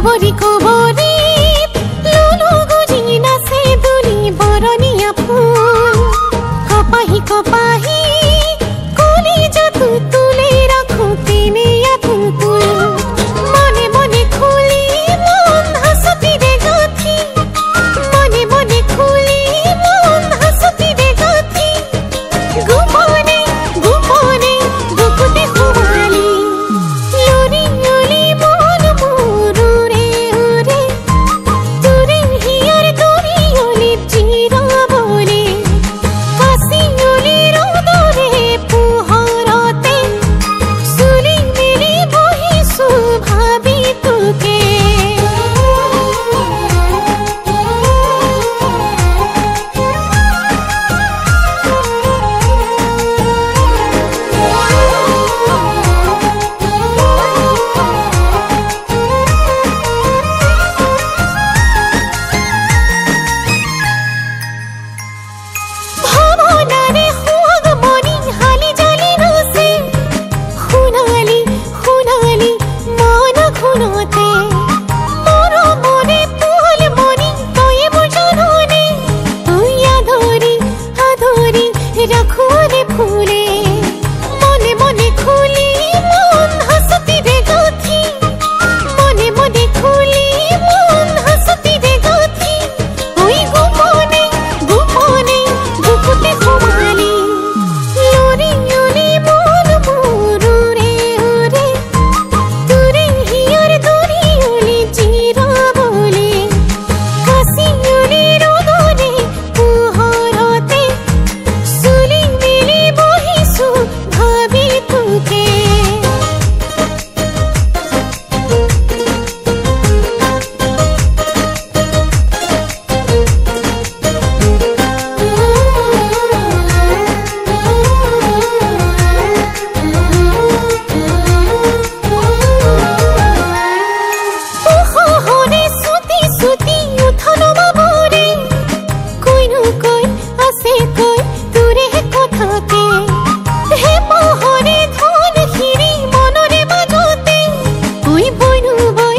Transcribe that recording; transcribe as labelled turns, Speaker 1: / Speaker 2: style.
Speaker 1: কবরি কবরি লুলু গুজি নাচে দুলি বরনিয়া ফুল কপাহি কপাহি কলি যতু তুলে রাখো তিনি তুল মনে মনে খুলি মন হাসতি রে গাথি মনে মনে খুলি মন হাসতি রে গাথি গোপনে গোপনে বুকুতে ঘুমালি লুরি লুলি মন মুরু রে উরে তুরে হিয়ার দড়ি ওলি চিরা বলে কাশি ওলি রোদরে পুহরতে সুলি মিলি বহি সুভাবি তোকে ভাবনারে হুয়াগ মনি হালি জালি রসে খুনালি খুনালি মন খুনতে মোর মনে পুহল মনি তোয়ে বুঝানোনে তুই আধরি আধরি রাখুরে ফুলে মনে মনে খুলি মন হাসতি রে গাথি মনে মনে খুলি মন হাসতি রে গাথি ওই গোপনে গোপনে বুকুতে ঘুমালি লুরি লুলি মন মুরু রে উরে তুরে হিয়ার দড়ি ওলি চিরা বলে কাশি ওলি রোদরে পুহরতে সুলি মিলি বহিসু ভাবি তোকে হরে সুতি সুতি উঠন বাবরে কইনু কই আসে কই তুরে কথাকে হে পহরে ধন হিরি মনরে বাজতে ওই বইনু